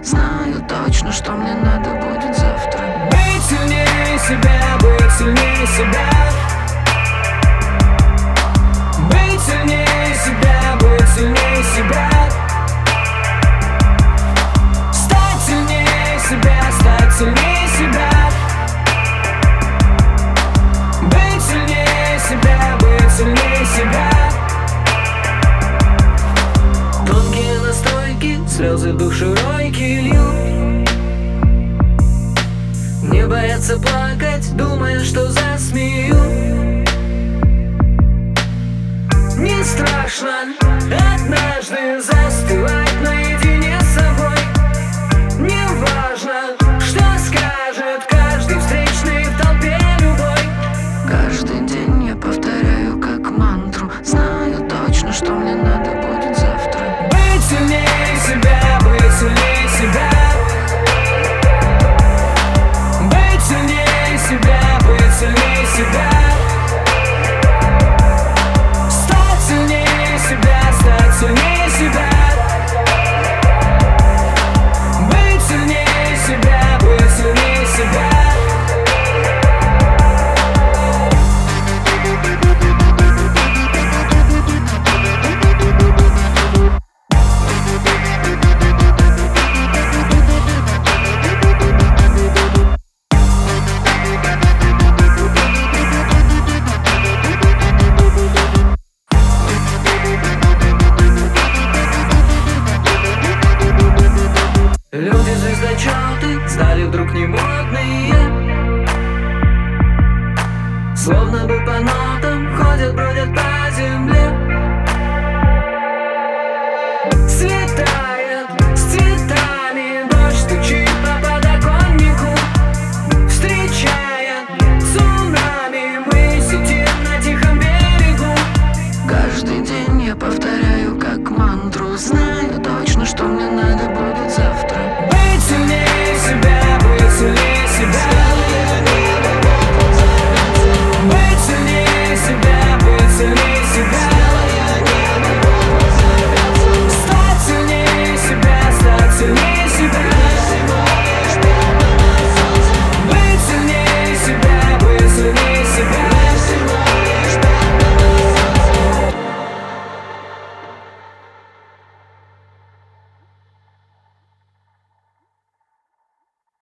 Знаю точно, что мне надо будет завтра. Быть сильнее себя, быть сильнее себя. Быть сильнее себя, быть сильнее себя. Стать сильнее себя, стать сильнее себя. Быть сильнее себя, быть сильнее себя. Тонкие настройки, слезы душеройки льют. Не боятся плакать, думая, что засмеют. Не страшно однажды застывать на